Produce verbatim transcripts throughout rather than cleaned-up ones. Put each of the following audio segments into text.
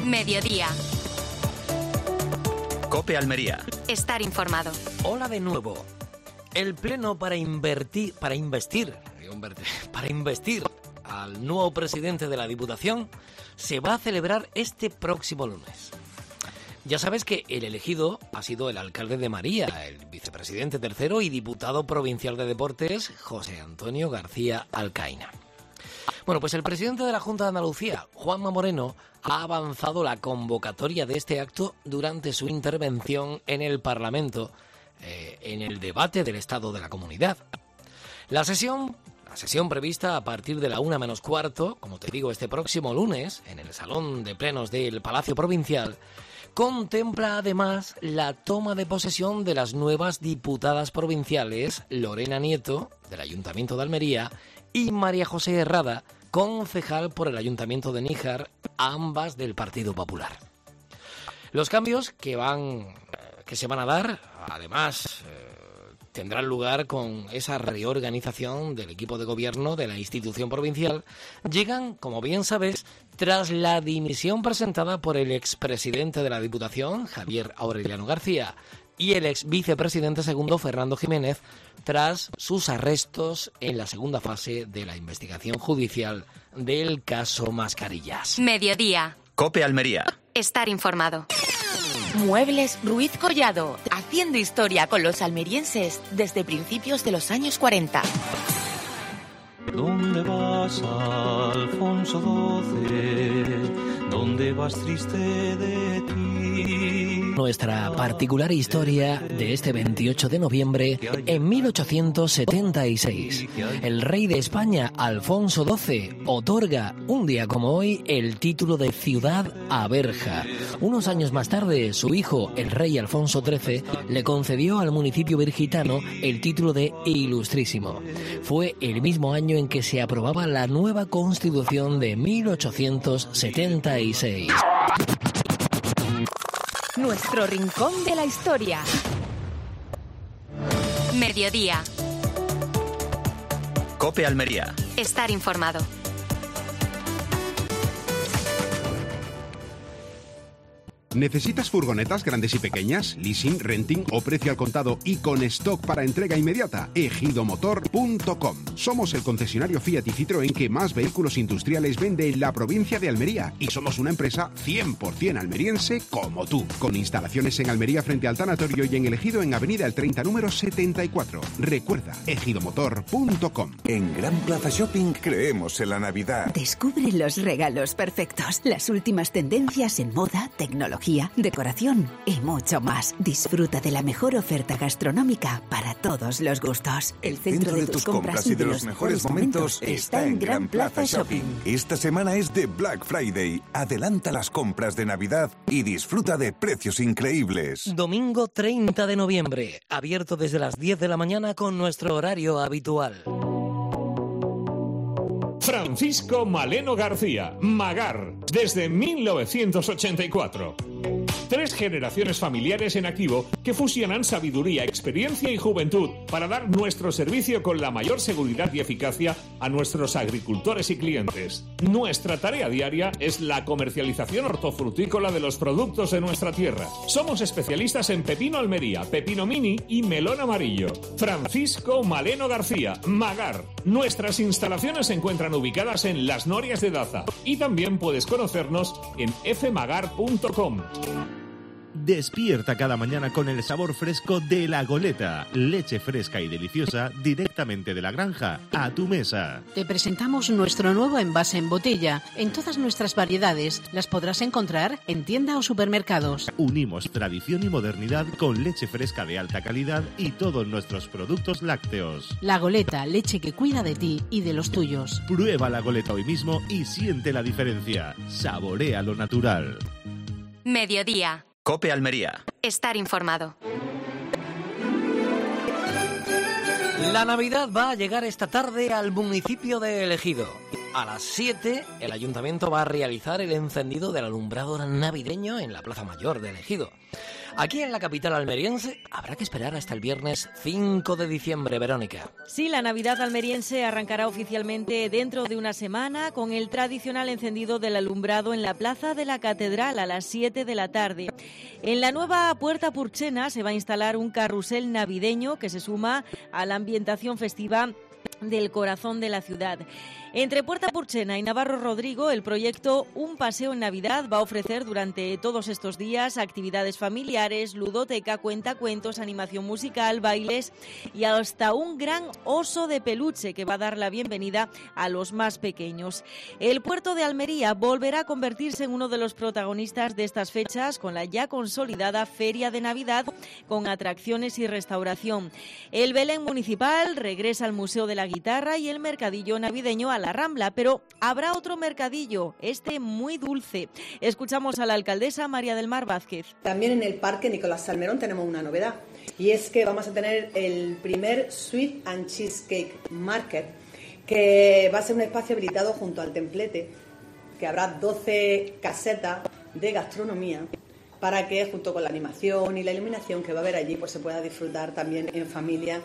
Mediodía. COPE Almería. Estar informado. Hola de nuevo. El pleno para invertir, para investir, para investir al nuevo presidente de la Diputación se va a celebrar este próximo lunes. Ya sabes que el elegido ha sido el alcalde de María, el vicepresidente tercero y diputado provincial de Deportes, José Antonio García Alcaina. Bueno, pues el presidente de la Junta de Andalucía, Juanma Moreno, ha avanzado la convocatoria de este acto durante su intervención en el Parlamento, eh, en el debate del Estado de la Comunidad. La sesión, la sesión prevista a partir de la una menos cuarto, como te digo, este próximo lunes, en el Salón de Plenos del Palacio Provincial, contempla además la toma de posesión de las nuevas diputadas provinciales Lorena Nieto, del Ayuntamiento de Almería, y María José Herrada, concejal por el Ayuntamiento de Níjar, ambas del Partido Popular. Los cambios que van, que se van a dar, además, eh, tendrán lugar con esa reorganización del equipo de gobierno de la institución provincial, llegan, como bien sabes, tras la dimisión presentada por el expresidente de la Diputación, Javier Aureliano García, y el ex vicepresidente segundo, Fernando Jiménez, tras sus arrestos en la segunda fase de la investigación judicial del caso Mascarillas. Mediodía. COPE Almería. Estar informado. Muebles Ruiz Collado, haciendo historia con los almerienses desde principios de los años cuarenta. ¿Dónde vas, Alfonso doce? ¿Dónde vas triste de ti? Nuestra particular historia de este veintiocho de noviembre en mil ochocientos setenta y seis. El rey de España, Alfonso doce, otorga un día como hoy el título de ciudad a Berja. Unos años más tarde, su hijo, el rey Alfonso trece, le concedió al municipio virgitano el título de Ilustrísimo. Fue el mismo año en que se aprobaba la nueva Constitución de mil ochocientos setenta y seis. Nuestro rincón de la historia. Mediodía. COPE Almería. Estar informado. ¿Necesitas furgonetas grandes y pequeñas, leasing, renting o precio al contado y con stock para entrega inmediata? ejido motor punto com. Somos el concesionario Fiat y Citroën que más vehículos industriales vende en la provincia de Almería y somos una empresa cien por ciento almeriense como tú, con instalaciones en Almería frente al tanatorio y en el Ejido en Avenida El treinta número setenta y cuatro. Recuerda, ejido motor punto com. En Gran Plaza Shopping creemos en la Navidad. Descubre los regalos perfectos, las últimas tendencias en moda, tecnología, decoración y mucho más. Disfruta de la mejor oferta gastronómica para todos los gustos. El centro de tus compras y de los mejores momentos está en Gran Plaza Shopping. Esta semana es de Black Friday. Adelanta las compras de Navidad y disfruta de precios increíbles. Domingo treinta de noviembre, abierto desde las diez de la mañana con nuestro horario habitual. Francisco Maleno García, Magar, desde mil novecientos ochenta y cuatro. Tres generaciones familiares en activo que fusionan sabiduría, experiencia y juventud para dar nuestro servicio con la mayor seguridad y eficacia a nuestros agricultores y clientes. Nuestra tarea diaria es la comercialización hortofrutícola de los productos de nuestra tierra. Somos especialistas en pepino Almería, pepino mini y melón amarillo. Francisco Maleno García, Magar. Nuestras instalaciones se encuentran ubicadas en Las Norias de Daza y también puedes conocernos en efe magar punto com. Despierta cada mañana con el sabor fresco de La Goleta. Leche fresca y deliciosa directamente de la granja a tu mesa. Te presentamos nuestro nuevo envase en botella. En todas nuestras variedades las podrás encontrar en tienda o supermercados. Unimos tradición y modernidad con leche fresca de alta calidad y todos nuestros productos lácteos. La Goleta, leche que cuida de ti y de los tuyos. Prueba La Goleta hoy mismo y siente la diferencia. Saborea lo natural. Mediodía. COPE Almería. Estar informado. La Navidad va a llegar esta tarde al municipio de El Ejido. A las siete, el ayuntamiento va a realizar el encendido del alumbrado navideño en la Plaza Mayor de El Ejido. Aquí en la capital almeriense habrá que esperar hasta el viernes cinco de diciembre, Verónica. Sí, la Navidad almeriense arrancará oficialmente dentro de una semana con el tradicional encendido del alumbrado en la plaza de la Catedral a las siete de la tarde. En la nueva Puerta Purchena se va a instalar un carrusel navideño que se suma a la ambientación festiva del corazón de la ciudad. Entre Puerta Purchena y Navarro Rodrigo, el proyecto Un Paseo en Navidad va a ofrecer durante todos estos días actividades familiares, ludoteca, cuentacuentos, animación musical, bailes y hasta un gran oso de peluche que va a dar la bienvenida a los más pequeños. El puerto de Almería volverá a convertirse en uno de los protagonistas de estas fechas con la ya consolidada Feria de Navidad con atracciones y restauración. El Belén municipal regresa al Museo de la Guitarra y el mercadillo navideño a la Rambla, pero habrá otro mercadillo, este muy dulce. Escuchamos a la alcaldesa María del Mar Vázquez. También en el Parque Nicolás Salmerón tenemos una novedad, y es que vamos a tener el primer Sweet and Cheesecake Market, que va a ser un espacio habilitado junto al templete, que habrá doce casetas de gastronomía para que, junto con la animación y la iluminación que va a haber allí, pues se pueda disfrutar también en familia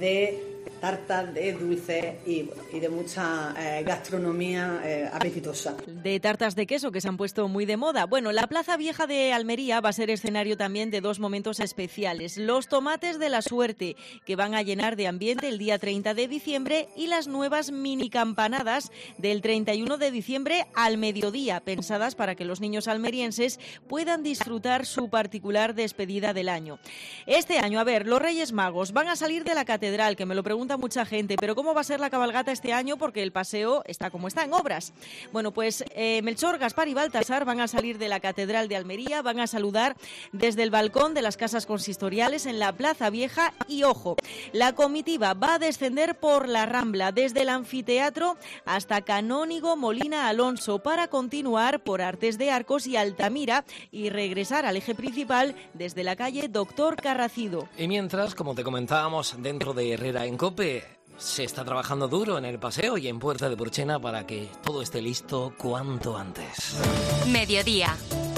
de tartas, de dulces y, y de mucha eh, gastronomía eh, apetitosa. De tartas de queso que se han puesto muy de moda. Bueno, la Plaza Vieja de Almería va a ser escenario también de dos momentos especiales. Los tomates de la suerte, que van a llenar de ambiente el día treinta de diciembre, y las nuevas mini campanadas del treinta y uno de diciembre al mediodía, pensadas para que los niños almerienses puedan disfrutar su particular despedida del año. Este año, a ver, los Reyes Magos van a salir de la catedral, que me lo pregunta mucha gente, pero ¿cómo va a ser la cabalgata este año? Porque el paseo está como está, en obras. Bueno, pues eh, Melchor, Gaspar y Baltasar van a salir de la Catedral de Almería, van a saludar desde el balcón de las casas consistoriales en la Plaza Vieja y, ojo, la comitiva va a descender por la Rambla, desde el anfiteatro hasta Canónigo Molina Alonso, para continuar por Artes de Arcos y Altamira y regresar al eje principal desde la calle Doctor Carracido. Y mientras, como te comentábamos, dentro de Herrera en COPE, se está trabajando duro en el paseo y en Puerta de Purchena para que todo esté listo cuanto antes. Mediodía.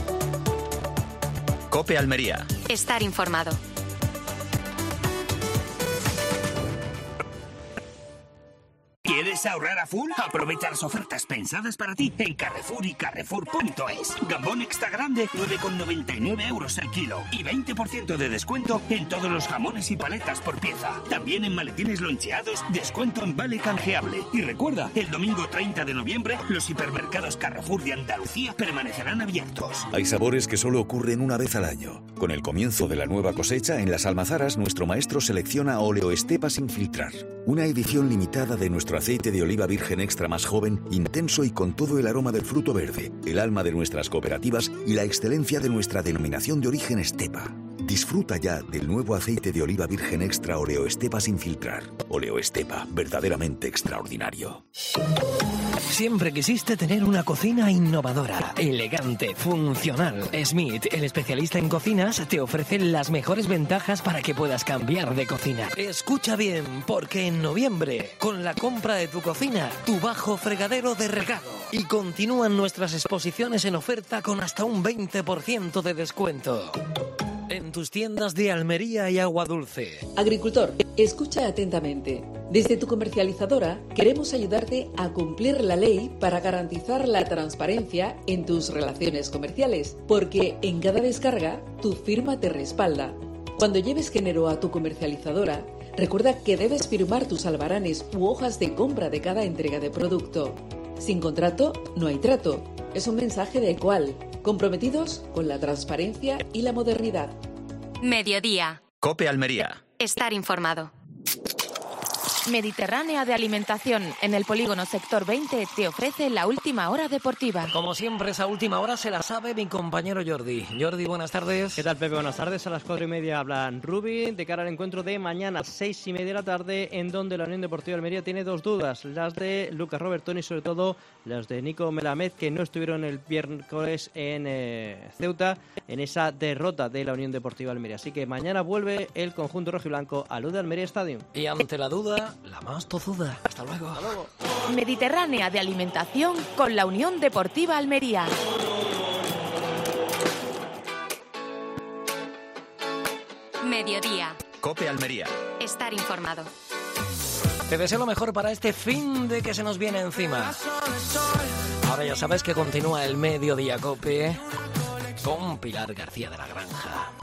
COPE Almería. Estar informado. ¿Quieres ahorrar a full? Aprovecha las ofertas pensadas para ti en Carrefour y Carrefour punto es. Gambón extra grande, nueve con noventa y nueve euros el kilo. Y veinte por ciento de descuento en todos los jamones y paletas por pieza. También en maletines loncheados, descuento en vale canjeable. Y recuerda, el domingo treinta de noviembre, los hipermercados Carrefour de Andalucía permanecerán abiertos. Hay sabores que solo ocurren una vez al año. Con el comienzo de la nueva cosecha, en las almazaras, nuestro maestro selecciona Oleoestepa sin filtrar. Una edición limitada de nuestro aceite de oliva virgen extra más joven, intenso y con todo el aroma del fruto verde, el alma de nuestras cooperativas y la excelencia de nuestra denominación de origen Estepa. Disfruta ya del nuevo aceite de oliva virgen extra Oleoestepa sin filtrar. Oleoestepa, verdaderamente extraordinario. Siempre quisiste tener una cocina innovadora, elegante, funcional. Smith, el especialista en cocinas, te ofrece las mejores ventajas para que puedas cambiar de cocina. Escucha bien, porque en noviembre, con la compra de tu cocina, tu bajo fregadero de regalo. Y continúan nuestras exposiciones en oferta con hasta un veinte por ciento de descuento. En tus tiendas de Almería y Agua Dulce. Agricultor, escucha atentamente. Desde tu comercializadora queremos ayudarte a cumplir la ley para garantizar la transparencia en tus relaciones comerciales, porque en cada descarga tu firma te respalda. Cuando lleves género a tu comercializadora, recuerda que debes firmar tus albaranes u hojas de compra de cada entrega de producto. Sin contrato, no hay trato. Es un mensaje de Equal, comprometidos con la transparencia y la modernidad. Mediodía. COPE Almería. Estar informado. Mediterránea de Alimentación, en el polígono Sector veinte, te ofrece la última hora deportiva. Como siempre, esa última hora se la sabe mi compañero Jordi. Jordi, buenas tardes. ¿Qué tal, Pepe? Buenas tardes. A las cuatro y media hablan Rubi de cara al encuentro de mañana, seis y media de la tarde, en donde la Unión Deportiva de Almería tiene dos dudas, las de Lucas Robertoni y sobre todo las de Nico Melamed, que no estuvieron el miércoles en eh, Ceuta, en esa derrota de la Unión Deportiva de Almería. Así que mañana vuelve el conjunto rojiblanco al U D Almería Stadium. Y ante la duda, la más tozuda. Hasta luego. Hasta luego. Mediterránea de Alimentación con la Unión Deportiva Almería. Mediodía. COPE Almería. Estar informado. Te deseo lo mejor para este fin de que se nos viene encima. Ahora ya sabes que continúa el Mediodía COPE con Pilar García de la Granja.